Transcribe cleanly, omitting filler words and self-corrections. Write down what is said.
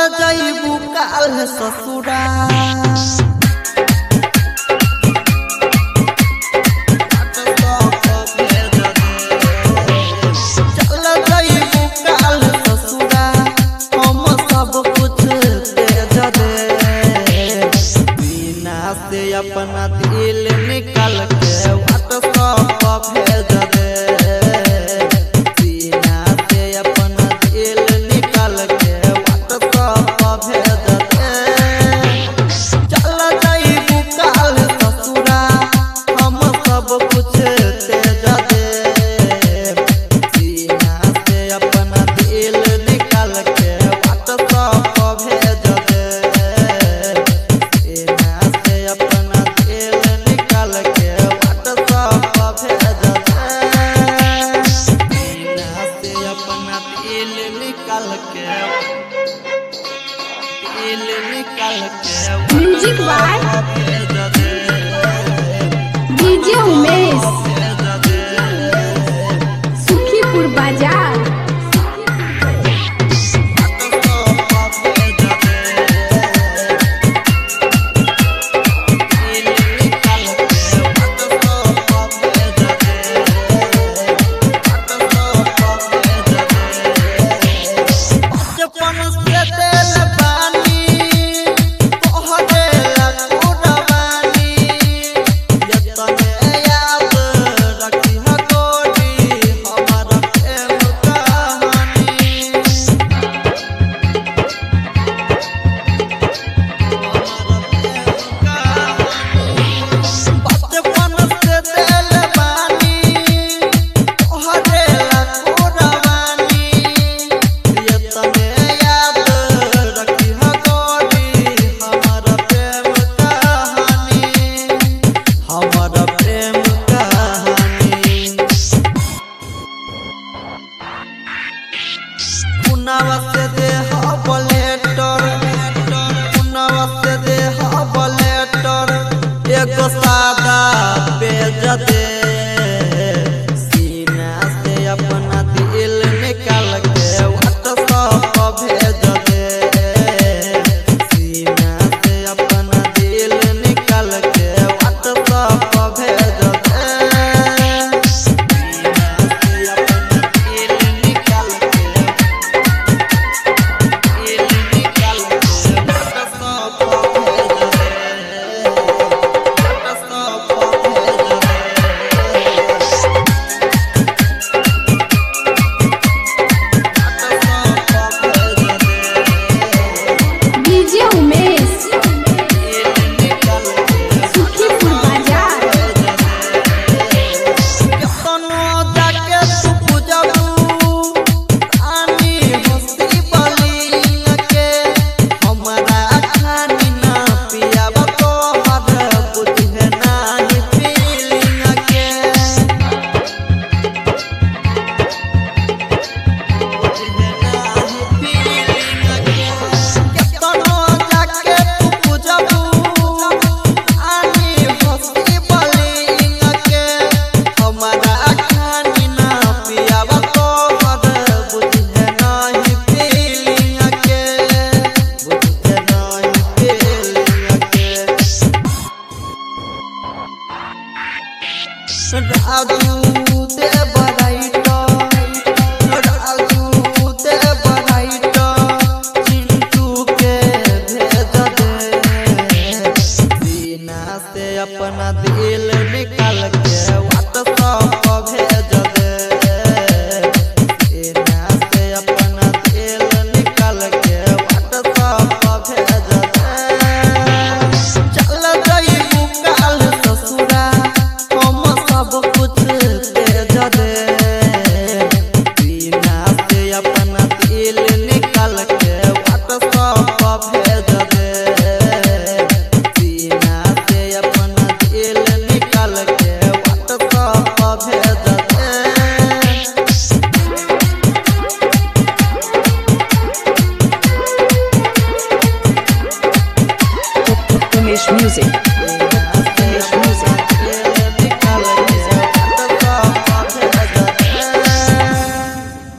जाइबू काल ससुरा अपना दिल निकाल के व्हाट्सएप पर भेज दे सीना से अपना दिल निकाल के व्हाट्सएप पर भेज दे चल जाइबू काल ससुरा हम सब कुछ तेज दे सीना से अपना दिल निकाल के व्हाट्सएप पर भेज दे सीना से अपना निकाल के व्हाट्सएप पर भेज दे सीना से अपना दिल निकाल के music by DJ Umesh Sukhipur बाजार पुनवसे दे हबलेटर पुनवसे दे हबलेटर एगो सादा भेज दे सीना से अपना दिल निकाल के व्हाट्सएप पर भेज दे सीना से अपना दिल निकाल के व्हाट्सएप पर भेज दे राजू दे बराइट चिंटू के भेज दे सीना से अपना दिल निकाल के व्हाट्सएप पर भेज दे सीना से अपना दिल निकाल के व्हाट्सएप पर भेज दे चल जाइबू काल ससुरा हम सब कुछ तेज दे सीना से अपना दिल निकाल के व्हाट्सएप पर भेज दे सीना से अपना दिल निकाल के व्हाट्सएप पर भेज दे Umesh Music.